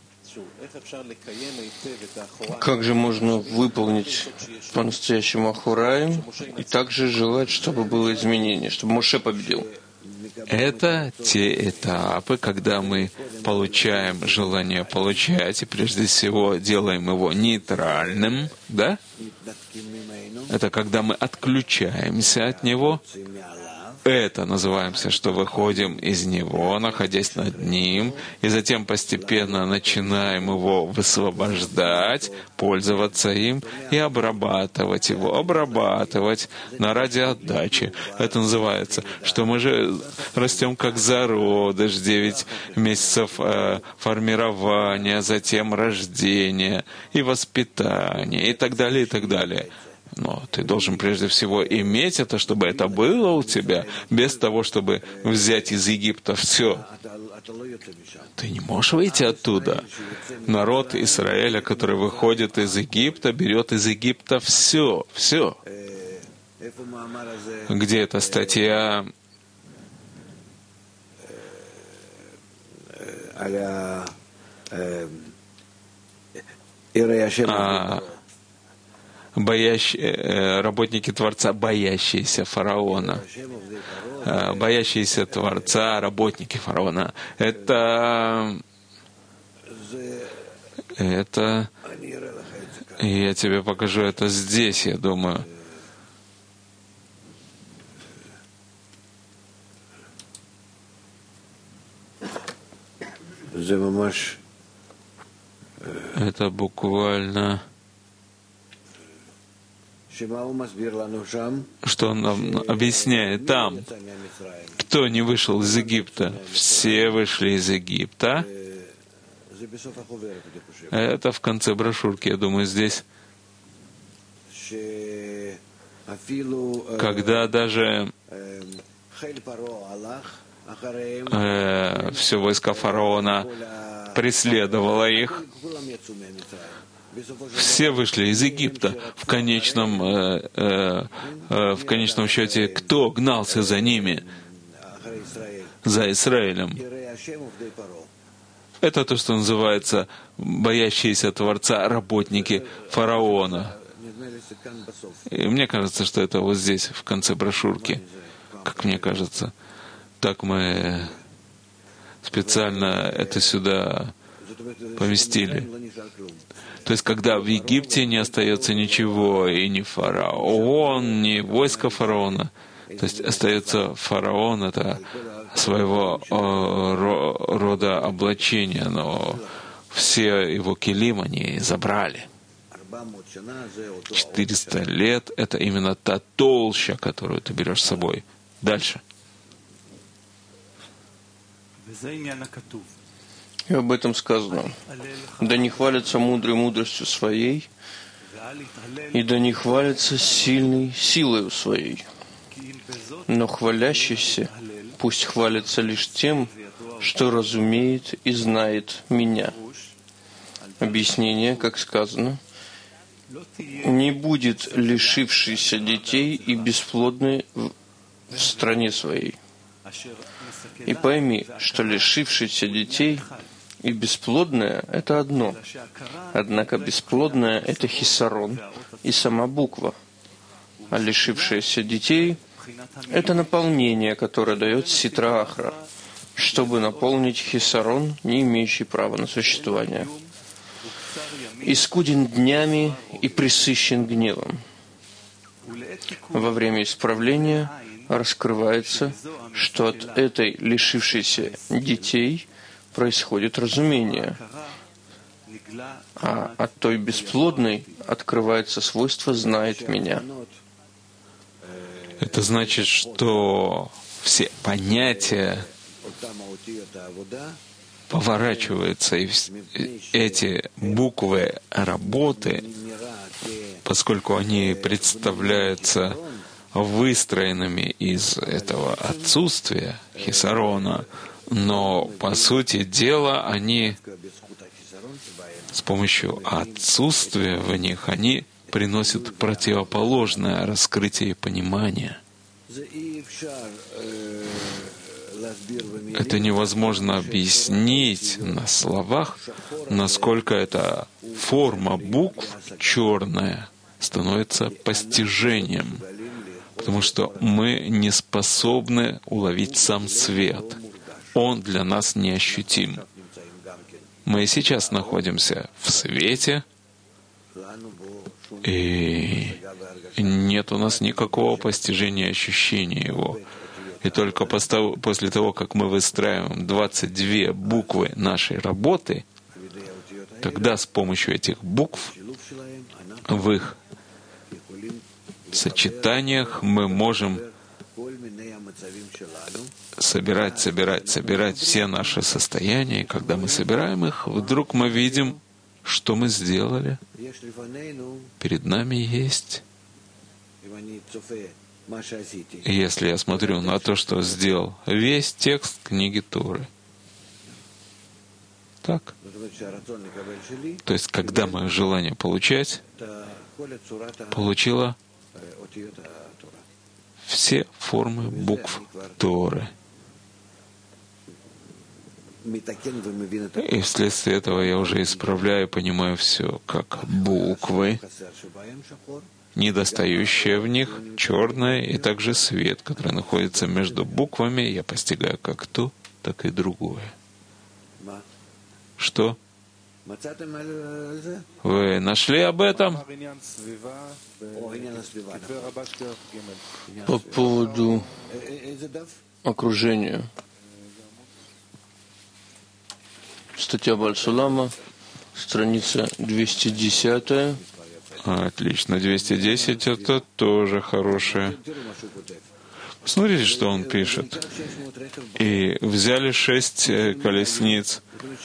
Как же можно выполнить по-настоящему ахураим и также желать, чтобы было изменение, чтобы Моше победил? Это те этапы, когда мы получаем желание получать, и прежде всего делаем его нейтральным, да? Это когда мы отключаемся от него. Это называемся, что выходим из него, находясь над ним, и затем постепенно начинаем его высвобождать, пользоваться им и обрабатывать его, обрабатывать на ради отдачи. Это называется, что мы же растем как зародыш, 9 месяцев формирования, затем рождения и воспитания и так далее, и так далее. Но ты должен прежде всего иметь это, чтобы это было у тебя, без того, чтобы взять из Египта все. Ты не можешь выйти оттуда. Народ Израиля, который выходит из Египта, берет из Египта все. Где эта статья работники Творца, боящиеся фараона? Боящиеся Творца, работники фараона. Это я тебе покажу это здесь, я думаю. Это буквально, что он нам объясняет там. Кто не вышел из Египта? Все вышли из Египта. Это в конце брошюрки, я думаю, здесь. Когда даже все войско фараона преследовало их, все вышли из Египта. В конечном счете, кто гнался за ними, за Израилем? Это то, что называется боящиеся Творца, работники фараона. И мне кажется, что это вот здесь, в конце брошюрки, как мне кажется. Так мы специально это сюда поместили. То есть, когда в Египте не остается ничего, и ни фараон, ни войско фараона, то есть остается фараон, это своего рода облачение, но все его килим они забрали. 400 лет — это именно та толща, которую ты берешь с собой. Дальше. И об этом сказано. Да не хвалится мудрый мудростью своей, и да не хвалится сильный силою своей. Но хвалящийся пусть хвалится лишь тем, что разумеет и знает меня. Объяснение, как сказано, не будет лишившийся детей и бесплодный в стране своей. И пойми, что лишившийся детей и бесплодное — это одно. Однако бесплодное — это хисарон и сама буква. А лишившиеся детей — это наполнение, которое дает ситра ахра, чтобы наполнить хисарон, не имеющий права на существование. И скуден днями и пресыщен гневом. Во время исправления раскрывается, что от этой лишившейся детей происходит разумение, а от той бесплодной открывается свойство «знает меня». Это значит, что все понятия поворачиваются, и эти буквы работы, поскольку они представляются выстроенными из этого отсутствия хисарона, но по сути дела они с помощью отсутствия в них они приносят противоположное раскрытие и понимание. Это невозможно объяснить на словах, насколько эта форма букв черная становится постижением, потому что мы не способны уловить сам свет. Он для нас неощутим. Мы и сейчас находимся в свете, и нет у нас никакого постижения, ощущения его. И только после того, как мы выстраиваем 22 буквы нашей работы, тогда с помощью этих букв в их сочетаниях мы можем собирать все наши состояния. И когда мы собираем их, вдруг мы видим, что мы сделали. Перед нами есть. И если я смотрю на то, что сделал, весь текст книги Торы. Так. То есть, когда мое желание получать получило все формы букв Торы. И вследствие этого я уже исправляю, понимаю все как буквы, недостающее в них, черное, и также свет, который находится между буквами, я постигаю как то, так и другое. Что? Вы нашли об этом? По поводу окружения. Статья Баль-Сулама, страница 210. Отлично, 210 это тоже хорошее. Смотрите, что он пишет. И взяли 6 колесниц.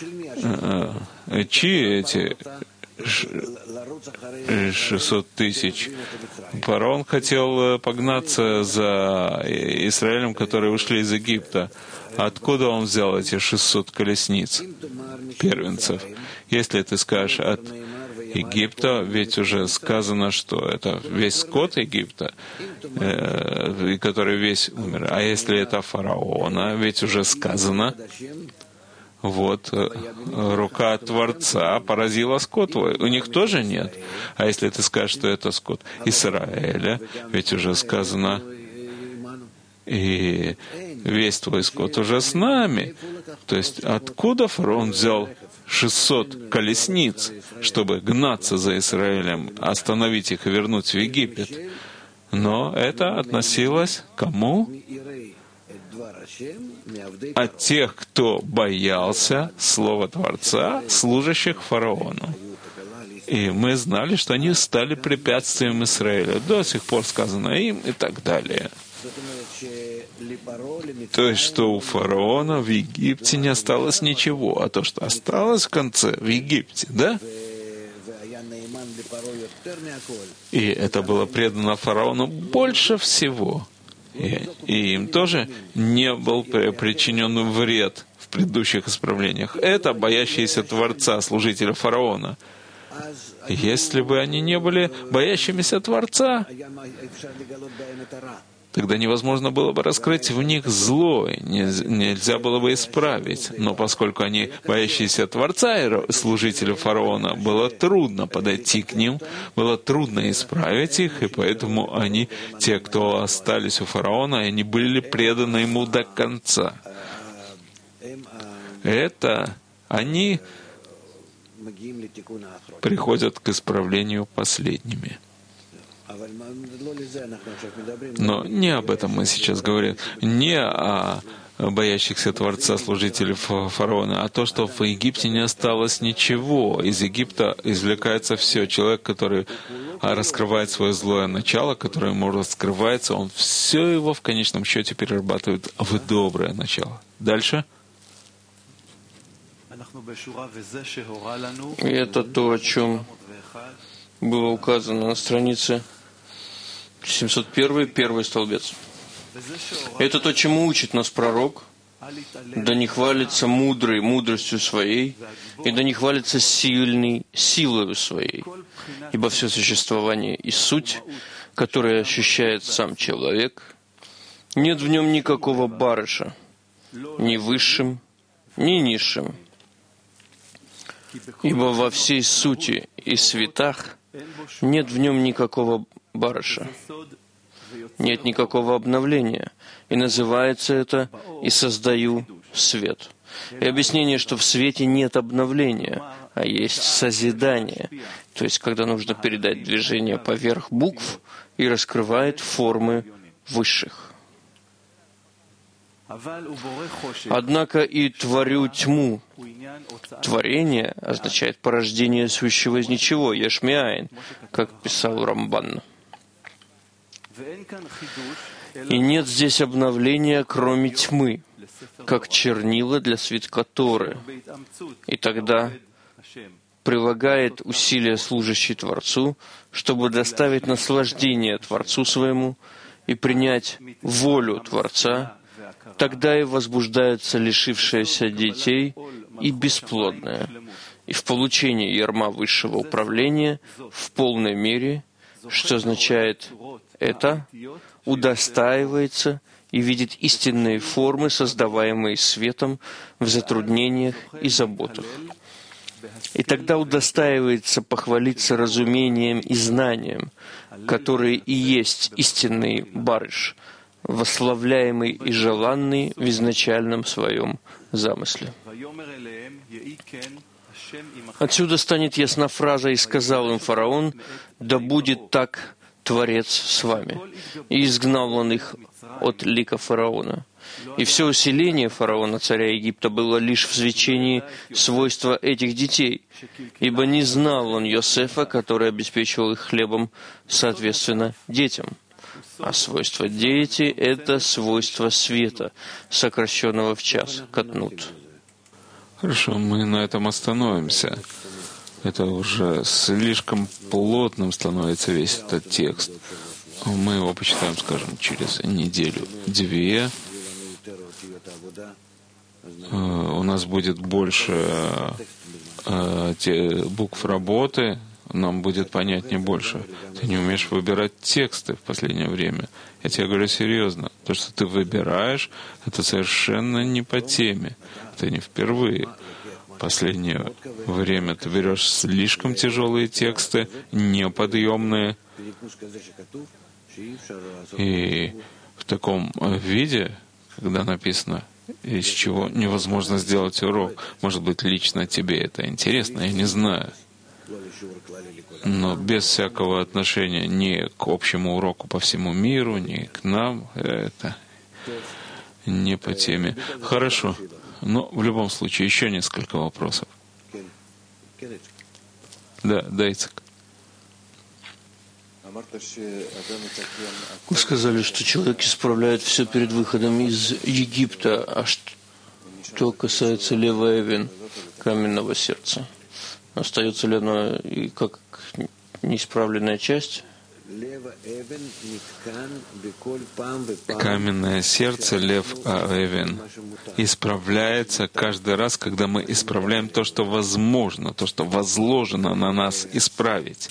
Чьи эти 600 тысяч? Фараон хотел погнаться за Израилем, которые ушли из Египта. Откуда он взял эти 600 колесниц, первенцев? Если ты скажешь от Египта, ведь уже сказано, что это весь скот Египта, который весь умер. А если это фараона, ведь уже сказано, вот, рука Творца поразила скот твой. У них тоже нет. А если ты скажешь, что это скот Израиля, ведь уже сказано, и весь твой скот уже с нами. То есть откуда фараон взял 600 колесниц, чтобы гнаться за Израилем, остановить их и вернуть в Египет? Но это относилось к кому? От тех, кто боялся слова Творца, служащих фараону. И мы знали, что они стали препятствием Израиля. До сих пор сказано им и так далее. То есть, что у фараона в Египте не осталось ничего, а то, что осталось в конце, в Египте, да? И это было предано фараону больше всего. И им тоже не был причинен вред в предыдущих исправлениях. Это боящиеся Творца, служители фараона. Если бы они не были боящимися Творца, тогда невозможно было бы раскрыть в них зло, нельзя было бы исправить. Но поскольку они боящиеся Творца и служители фараона, было трудно подойти к ним, было трудно исправить их, и поэтому они, те, кто остались у фараона, они были преданы ему до конца. Это они приходят к исправлению последними. Но не об этом мы сейчас говорим. Не о боящихся Творца служителей фараона, а то, что в Египте не осталось ничего. Из Египта извлекается все. Человек, который раскрывает свое злое начало, которое ему раскрывается, он все его в конечном счете перерабатывает в доброе начало. Дальше. И это то, о чем было указано на странице 701, первый столбец. Это то, чему учит нас пророк. Да не хвалится мудрый мудростью своей, и да не хвалится сильный силою своей. Ибо все существование и суть, которое ощущает сам человек, нет в нем никакого барыша, ни высшим, ни низшим. Ибо во всей сути и светах нет в нем никакого барыша, нет никакого обновления, и называется это «и создаю свет». И объяснение, что в свете нет обновления, а есть созидание, то есть когда нужно передать движение поверх букв и раскрывает формы высших. Однако и творю тьму. Творение означает порождение сущего из ничего, ешмиаин, как писал Рамбан. И нет здесь обновления, кроме тьмы, как чернила для свитка Торы. И тогда прилагает усилия служащий Творцу, чтобы доставить наслаждение Творцу своему и принять волю Творца. Тогда и возбуждаются лишившиеся детей и бесплодные. И в получении ярма высшего управления в полной мере Что означает это? Удостаивается и видит истинные формы, создаваемые светом в затруднениях и заботах. И тогда удостаивается похвалиться разумением и знанием, которые и есть истинный барыш, восславляемый и желанный в изначальном своем замысле. Отсюда станет ясна фраза «И сказал им фараон, да будет так Творец с вами». И изгнал он их от лика фараона. И все усиление фараона, царя Египта, было лишь в свечении свойства этих детей, ибо не знал он Йосефа, который обеспечивал их хлебом, соответственно, детям. А свойство дети — это свойство света, сокращенного в час, катнут. Хорошо, мы на этом остановимся. Это уже слишком плотным становится весь этот текст. Мы его почитаем, скажем, через неделю-две. У нас будет больше букв работы, нам будет понятнее больше. Ты не умеешь выбирать тексты в последнее время. Я тебе говорю серьезно. То, что ты выбираешь, это совершенно не по теме. Это не впервые. В последнее время ты берешь слишком тяжелые тексты, неподъемные. И в таком виде, когда написано, из чего невозможно сделать урок, может быть, лично тебе это интересно, я не знаю. Но без всякого отношения ни к общему уроку по всему миру, ни к нам, это не по теме. Хорошо. Но в любом случае, еще несколько вопросов. Да, Ицхак. Вы сказали, что человек исправляет все перед выходом из Египта. А что касается лева Эвен, каменного сердца? Остается ли оно и как неисправленная часть? Каменное сердце, лев Эвен, исправляется каждый раз, когда мы исправляем то, что возможно, то, что возложено на нас исправить.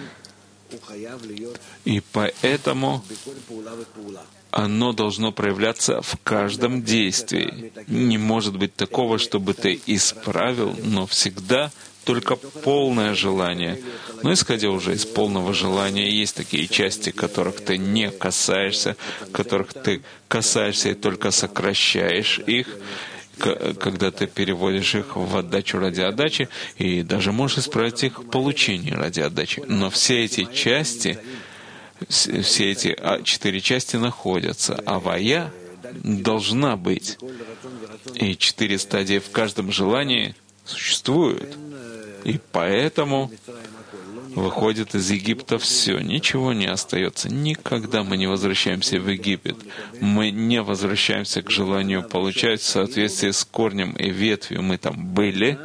И поэтому оно должно проявляться в каждом действии. Не может быть такого, чтобы ты исправил, но всегда только полное желание. Но исходя уже из полного желания, есть такие части, которых ты не касаешься, которых ты касаешься и только сокращаешь их, когда ты переводишь их в отдачу ради отдачи, и даже можешь исправить их в получении ради отдачи. Но все эти части, все эти 4 части находятся. Авая должна быть. И 4 стадии в каждом желании существуют. И поэтому выходит из Египта все, ничего не остается. Никогда мы не возвращаемся в Египет. Мы не возвращаемся к желанию получать в соответствии с корнем и ветвью. Мы там были.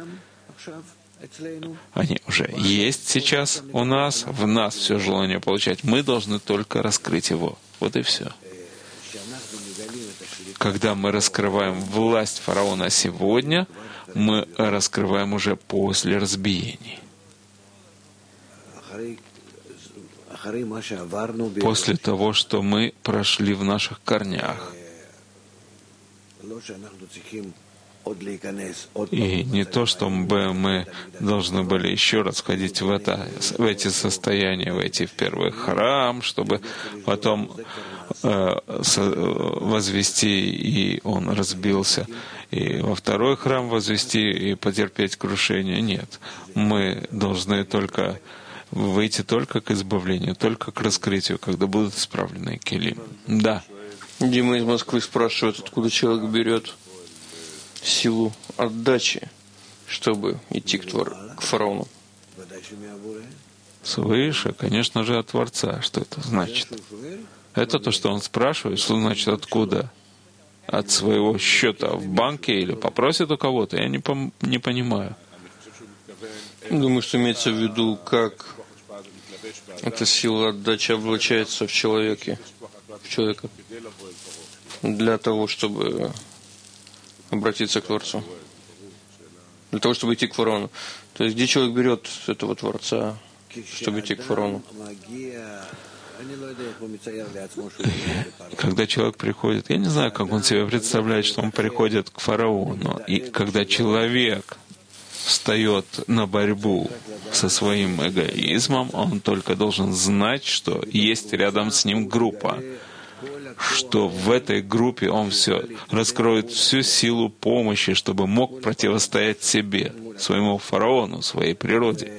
Они уже есть сейчас у нас. В нас все желание получать. Мы должны только раскрыть его. Вот и все. Когда мы раскрываем власть фараона сегодня, мы раскрываем уже после разбиений. После того, что мы прошли в наших корнях. И не то, что мы должны были еще раз входить в эти состояния, войти в первый храм, чтобы потом возвести, и он разбился, и во второй храм возвести, и потерпеть крушение. Нет. Мы должны только выйти только к избавлению, только к раскрытию, когда будут исправлены келим. Да. Дима из Москвы спрашивает, откуда человек берет силу отдачи, чтобы идти к фараону. Свыше, конечно же, от Творца. Что это значит? Это то, что он спрашивает, что значит откуда? От своего счета в банке или попросит у кого-то? Я не понимаю. Думаю, что имеется в виду, как эта сила отдачи облачается в человека, для того, чтобы обратиться к Творцу, для того, чтобы идти к фараону. То есть, где человек берет этого Творца, чтобы идти к фараону. Когда человек приходит, я не знаю, как он себе представляет, что он приходит к фараону. И когда человек встает на борьбу со своим эгоизмом, он только должен знать, что есть рядом с ним группа, что в этой группе он все раскроет всю силу помощи, чтобы мог противостоять себе, своему фараону, своей природе.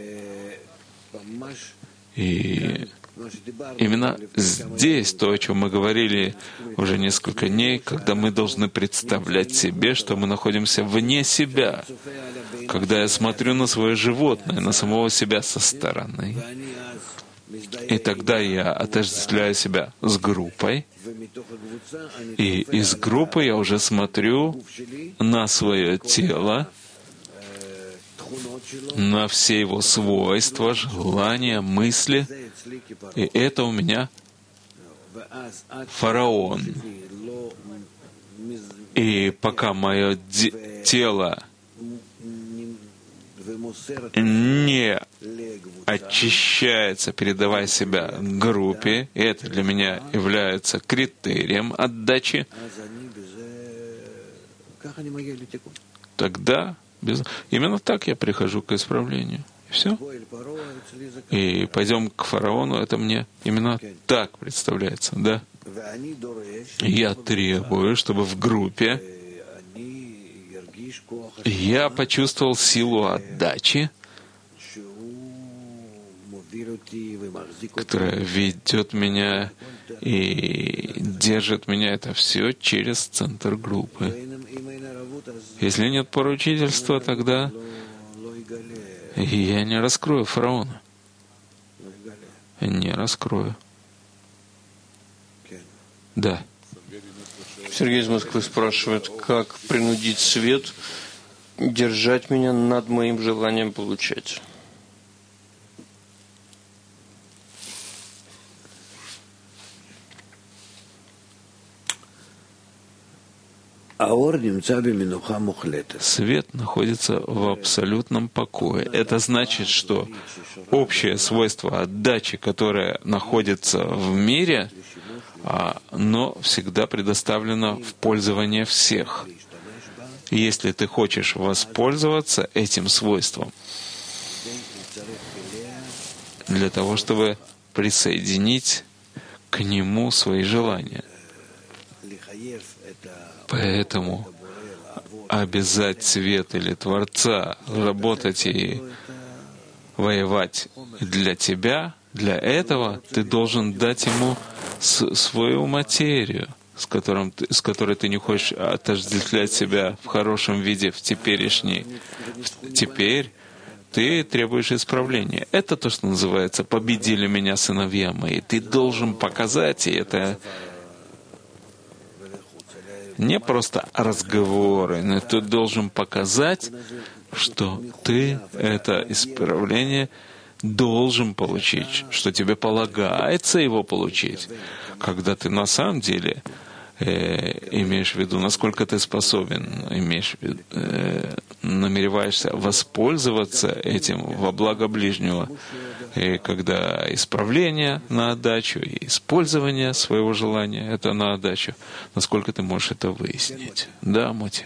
И именно здесь то, о чем мы говорили уже несколько дней, когда мы должны представлять себе, что мы находимся вне себя. Когда я смотрю на свое животное, на самого себя со стороны, и тогда я отождествляю себя с группой, и из группы я уже смотрю на свое тело, на все его свойства, желания, мысли, и это у меня фараон. И пока мое тело не очищается, передавая себя группе, и это для меня является критерием отдачи, тогда именно так я прихожу к исправлению. И все. И пойдем к фараону, это мне именно так представляется, да? Я требую, чтобы в группе я почувствовал силу отдачи, которая ведет меня и держит меня, это все через центр группы. Если нет поручительства, тогда я не раскрою фараона. Не раскрою. Да. Сергей из Москвы спрашивает, как принудить свет держать меня над моим желанием получать. Свет находится в абсолютном покое. Это значит, что общее свойство отдачи, которое находится в мире, оно всегда предоставлено в пользование всех. Если ты хочешь воспользоваться этим свойством для того, чтобы присоединить к нему свои желания. Поэтому обязать свет или Творца работать и воевать для тебя, для этого ты должен дать ему свою материю, с которой ты не хочешь отождествлять себя в хорошем виде в теперешний. Теперь ты требуешь исправления. Это то, что называется «победили меня сыновья мои». Ты должен показать, и это не просто разговоры, но ты должен показать, что ты это исправление должен получить, что тебе полагается его получить, когда ты на самом деле имеешь в виду, насколько ты способен, намереваешься воспользоваться этим во благо ближнего. И когда исправление на отдачу и использование своего желания — это на отдачу, насколько ты можешь это выяснить. Да, Моти?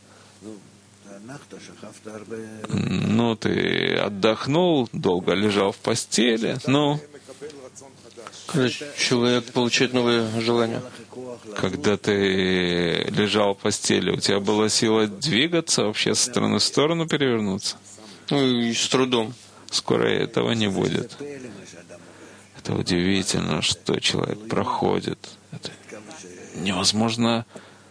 Ну, ты отдохнул, долго лежал в постели, Когда человек получает новые желания. Когда ты лежал в постели, у тебя была сила двигаться, вообще со стороны в сторону перевернуться? И с трудом. Скоро этого не будет. Это удивительно, что человек проходит. Это невозможно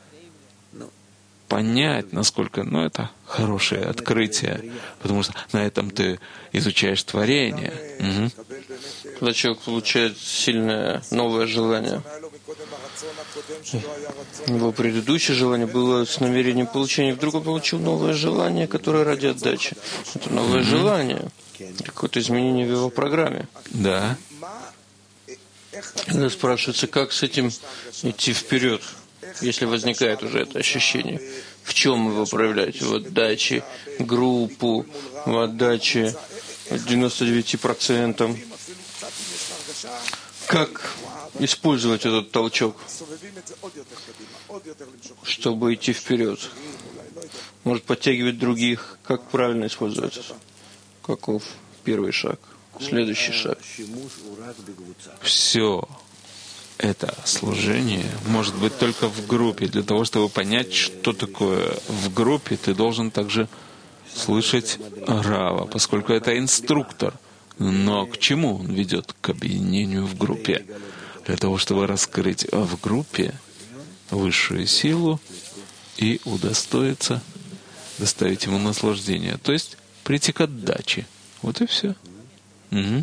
понять, насколько... это хорошее открытие, потому что на этом ты изучаешь творение. Угу. Когда человек получает сильное новое желание, его предыдущее желание было с намерением получения, вдруг он получил новое желание, которое ради отдачи. Это новое желание, какое-то изменение в его программе. Да. Когда спрашивается, как с этим идти вперед, если возникает уже это ощущение. В чем его проявлять? В отдаче группу, в отдаче 99%. Как использовать этот толчок, чтобы идти вперед? Может, подтягивать других? Как правильно использовать это? Каков первый шаг? Следующий шаг. Все это служение может быть только в группе. Для того, чтобы понять, что такое в группе, ты должен также слышать Рава, поскольку это инструктор. Но к чему он ведет? К объединению в группе. Для того, чтобы раскрыть в группе высшую силу и удостоиться, доставить ему наслаждение. То есть прийти к отдаче. Вот и все. Угу.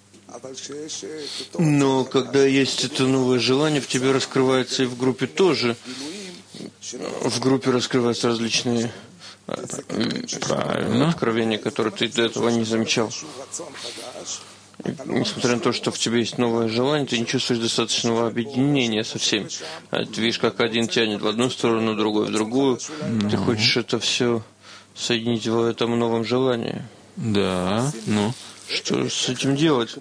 Но когда есть это новое желание, в тебе раскрывается и в группе тоже. В группе раскрываются различные откровения, которые ты до этого не замечал. И, несмотря на то, что в тебе есть новое желание, ты не чувствуешь достаточного объединения со всеми. Ты видишь, как один тянет в одну сторону, другой в другую. Ты хочешь это все соединить в этом новом желании. Да, ну. Что с этим делать?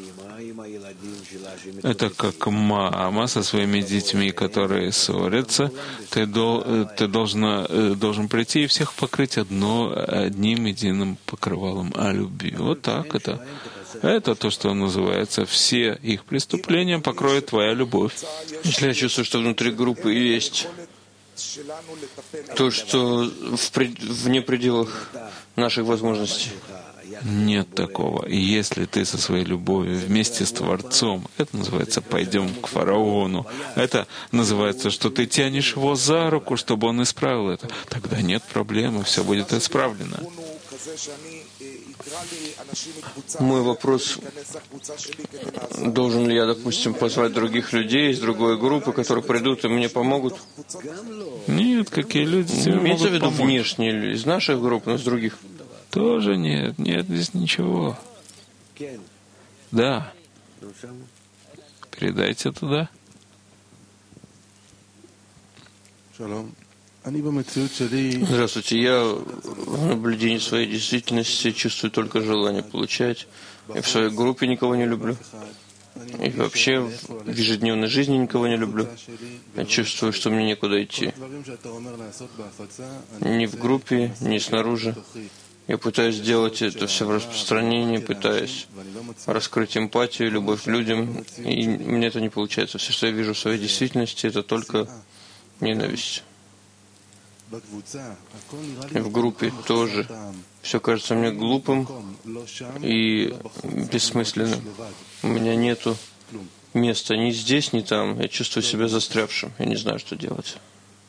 Это как мама со своими детьми, которые ссорятся. Ты должен прийти и всех покрыть одним единым покрывалом о любви. Вот так это. Это то, что называется «все их преступления покроет твоя любовь». Если я чувствую, что внутри группы есть то, что вне пределах наших возможностей, нет такого. И если ты со своей любовью вместе с Творцом, это называется «пойдем к фараону», это называется, что ты тянешь его за руку, чтобы он исправил это, тогда нет проблемы, все будет исправлено. Мой вопрос: должен ли я, допустим, позвать других людей из другой группы, которые придут и мне помогут? Нет, какие люди тебе имеется в могут виду помочь? Внешние, из наших групп, но из других? Тоже нет, нет здесь ничего. Да. Передайте туда. Здравствуйте. Я в наблюдении своей действительности чувствую только желание получать. И в своей группе никого не люблю. И вообще в ежедневной жизни никого не люблю. Я чувствую, что мне некуда идти. Ни в группе, ни снаружи. Я пытаюсь сделать это все в распространении, пытаюсь раскрыть эмпатию, любовь к людям, и мне это не получается. Все, что я вижу в своей действительности, это только ненависть. И в группе тоже все кажется мне глупым и бессмысленным. У меня нету места ни здесь, ни там. Я чувствую себя застрявшим. Я не знаю, что делать.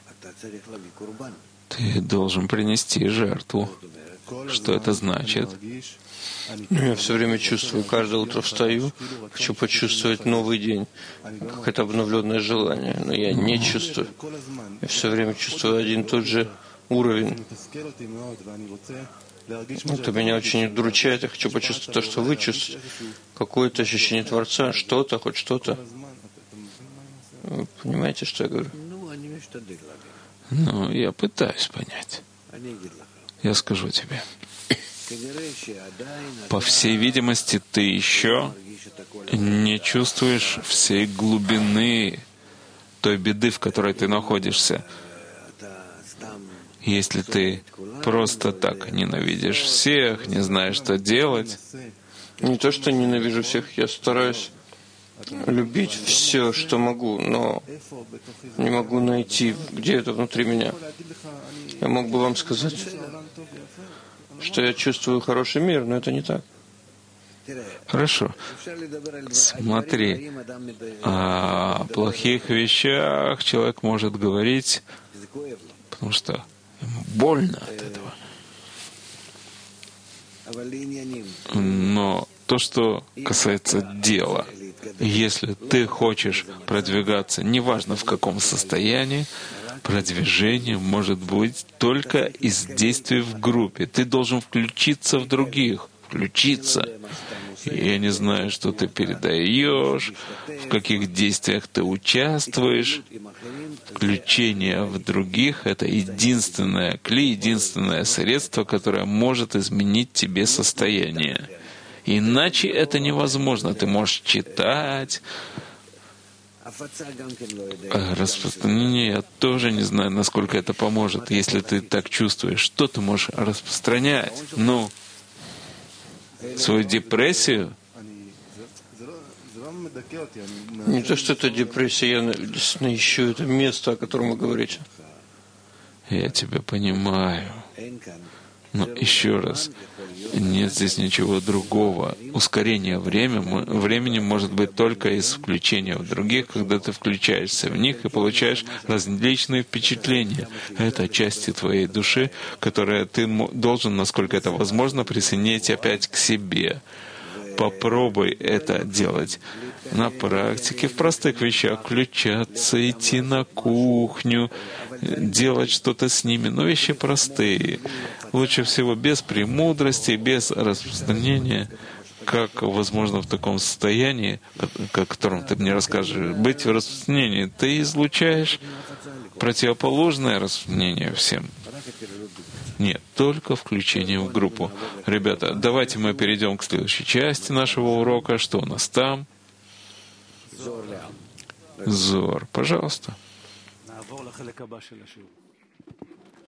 Ты должен принести жертву. Что это значит? Я все время чувствую, каждое утро встаю, хочу почувствовать новый день, какое-то обновленное желание, но я не чувствую. Я все время чувствую один и тот же уровень. Это меня очень удручает, я хочу почувствовать то, что вы чувствуете. Какое-то ощущение Творца, что-то, хоть что-то. Вы понимаете, что я говорю? Ну, я пытаюсь понять. Я скажу тебе. По всей видимости, ты еще не чувствуешь всей глубины той беды, в которой ты находишься. Если ты просто так ненавидишь всех, не знаешь, что делать. Не то, что ненавижу всех, я стараюсь любить все, что могу, но не могу найти, где это внутри меня. Я мог бы вам сказать, что я чувствую хороший мир, но это не так. Хорошо. Смотри, о плохих вещах человек может говорить, потому что ему больно от этого. Но то, что касается дела, если ты хочешь продвигаться, неважно в каком состоянии, продвижение может быть только из действий в группе. Ты должен включиться в других, включиться. Я не знаю, что ты передаешь, в каких действиях ты участвуешь. Включение в других — это единственное средство, которое может изменить тебе состояние. Иначе это невозможно. Ты можешь читать. Распространение я тоже не знаю, насколько это поможет, если ты так чувствуешь. Что ты можешь распространять? Ну, свою депрессию? Не то, что это депрессия, я действительно ищу это место, о котором вы говорите. Я тебя понимаю. Но еще раз, нет здесь ничего другого. Ускорение времени может быть только из включения в других, когда ты включаешься в них и получаешь различные впечатления. Это части твоей души, которые ты должен, насколько это возможно, присоединить опять к себе. Попробуй это делать на практике, в простых вещах, включаться, идти на кухню, делать что-то с ними, но вещи простые. Лучше всего без премудрости, без распространения, как возможно в таком состоянии, о котором ты мне расскажешь, быть в распространении. Ты излучаешь противоположное распространение всем. Нет, только включение в группу. Ребята, давайте мы перейдем к следующей части нашего урока. Что у нас там? Зор, пожалуйста.